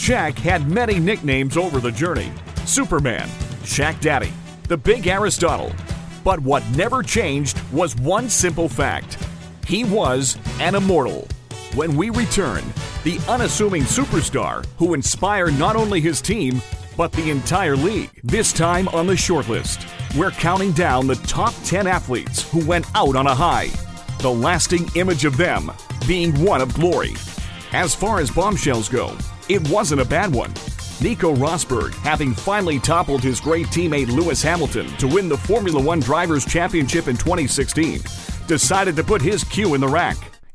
Shaq had many nicknames over the journey. Superman, Shaq Daddy, the Big Aristotle. But what never changed was one simple fact. He was an immortal. When we return, the unassuming superstar who inspired not only his team, but the entire league. This time on the shortlist, we're counting down the top 10 athletes who went out on a high. The lasting image of them being one of glory. As far as bombshells go, it wasn't a bad one. Nico Rosberg, having finally toppled his great teammate Lewis Hamilton to win the Formula One Drivers' Championship in 2016, decided to put his cue in the rack.